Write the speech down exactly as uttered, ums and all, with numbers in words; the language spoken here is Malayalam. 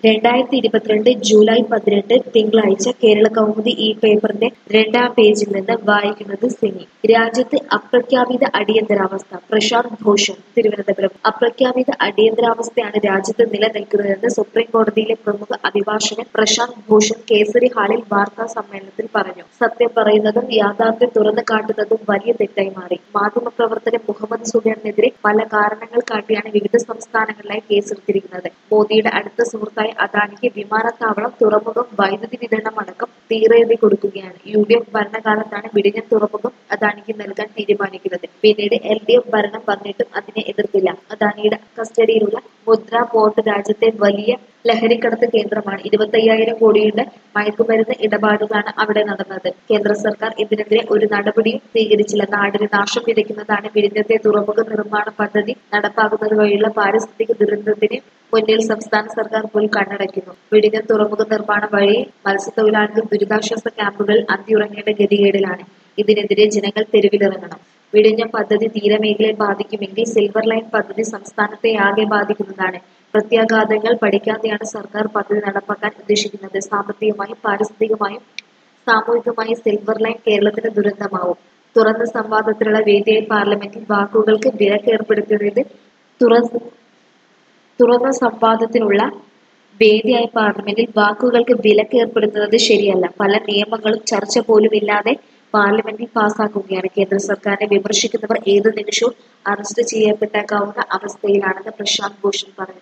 രണ്ടായിരത്തി ഇരുപത്തിരണ്ട് ജൂലൈ പതിനെട്ട് തിങ്കളാഴ്ച കേരള കൗമുദി ഈ പേപ്പറിന്റെ രണ്ടാം പേജിൽ നിന്ന് വായിക്കുന്നത് സിനി. രാജ്യത്ത് അപ്രഖ്യാപിത അടിയന്തരാവസ്ഥ പ്രശാന്ത് ഭൂഷൺ തിരുവനന്തപുരം. അപ്രഖ്യാപിത അടിയന്തരാവസ്ഥയാണ് രാജ്യത്ത് നിലനിൽക്കുന്നതെന്ന് സുപ്രീം കോടതിയിലെ പ്രമുഖ അഭിഭാഷകൻ പ്രശാന്ത് ഭൂഷൺ കേസരി ഹാളിൽ വാർത്താ സമ്മേളനത്തിൽ പറഞ്ഞു. സത്യം പറയുന്നതും യാഥാർത്ഥ്യം തുറന്നു കാട്ടുന്നതും വലിയ തെറ്റായി മാറി. മാധ്യമപ്രവർത്തകൻ മുഹമ്മദ് സുബൈറിനെതിരെ പല കാരണങ്ങൾ കാട്ടിയാണ് വിവിധ സംസ്ഥാനങ്ങളിലായി കേസെടുത്തിരിക്കുന്നത്. മോദിയുടെ അടുത്ത സുഹൃത്തായ അദാനിക്ക് വിമാനത്താവളം, തുറമുഖം, വൈദ്യുതി വിതരണം അടക്കം തീറെഴുതി കൊടുക്കുകയാണ്. യു ഡി എഫ് ഭരണകാലത്താണ് വിഴിഞ്ഞം തുറമുഖം അദാനിക്ക് നൽകാൻ തീരുമാനിക്കുന്നത്. പിന്നീട് എൽ ഡി എഫ് ഭരണം വന്നിട്ടും അതിനെ എതിർത്തില്ല. അദാനിയുടെ കസ്റ്റഡിയിലുള്ള മുദ്ര പോർട്ട് രാജ്യത്തെ വലിയ ലഹരിക്കടത്ത് കേന്ദ്രമാണ്. ഇരുപത്തയ്യായിരം കോടിയുടെ മയക്കുമരുന്ന് ഇടപാടുകളാണ് അവിടെ നടന്നത്. കേന്ദ്ര സർക്കാർ ഇതിനെതിരെ ഒരു നടപടിയും സ്വീകരിച്ചില്ല. നാടിന് നാശം വിതയ്ക്കുന്നതാണ് വിഴിഞ്ഞത്തെ തുറമുഖ നിർമ്മാണ പദ്ധതി. നടപ്പാക്കുന്നത് വഴിയുള്ള പാരിസ്ഥിതിക ദുരന്തത്തിന് മുന്നിൽ സംസ്ഥാന സർക്കാർ പോലും കണ്ണടയ്ക്കുന്നു. വിഴിഞ്ഞം തുറമുഖ നിർമ്മാണം വഴി മത്സ്യത്തൊഴിലാളികൾ ദുരിതാശ്വാസ ക്യാമ്പുകളിൽ അന്തിയുറങ്ങേണ്ട ഗതികേടിലാണ്. ഇതിനെതിരെ ജനങ്ങൾ തെരുവിലിറങ്ങണം. വിഴിഞ്ഞം പദ്ധതി തീരമേഖലയെ ബാധിക്കുമെങ്കിൽ സിൽവർ ലൈൻ പദ്ധതി സംസ്ഥാനത്തെ ആകെ ബാധിക്കുന്നതാണ്. പ്രത്യാഘാതങ്ങൾ പഠിക്കാതെയാണ് സർക്കാർ പദ്ധതി നടപ്പാക്കാൻ ഉദ്ദേശിക്കുന്നത്. സാമ്പത്തികമായും പാരിസ്ഥിതികമായും സാമൂഹികമായും സിൽവർ ലൈൻ കേരളത്തിന് ദുരന്തമാവും. തുറന്ന സംവാദത്തിനുള്ള വേദിയായി പാർലമെന്റിൽ വാക്കുകൾക്ക് വിലക്ക് ഏർപ്പെടുത്തിയത് തുറന്ന് തുറന്ന സംവാദത്തിനുള്ള വേദിയായി പാർലമെന്റിൽ വാക്കുകൾക്ക് വിലക്ക് ഏർപ്പെടുത്തുന്നത് ശരിയല്ല. പല നിയമങ്ങളും ചർച്ച പോലും ഇല്ലാതെ പാർലമെന്റിൽ പാസാക്കുകയാണ്. കേന്ദ്ര സർക്കാരിനെ വിമർശിക്കുന്നവർ ഏതു നിമിഷവും അറസ്റ്റ് ചെയ്യപ്പെട്ടേക്കാവുന്ന അവസ്ഥയിലാണെന്ന് പ്രശാന്ത് ഭൂഷൺ പറഞ്ഞു.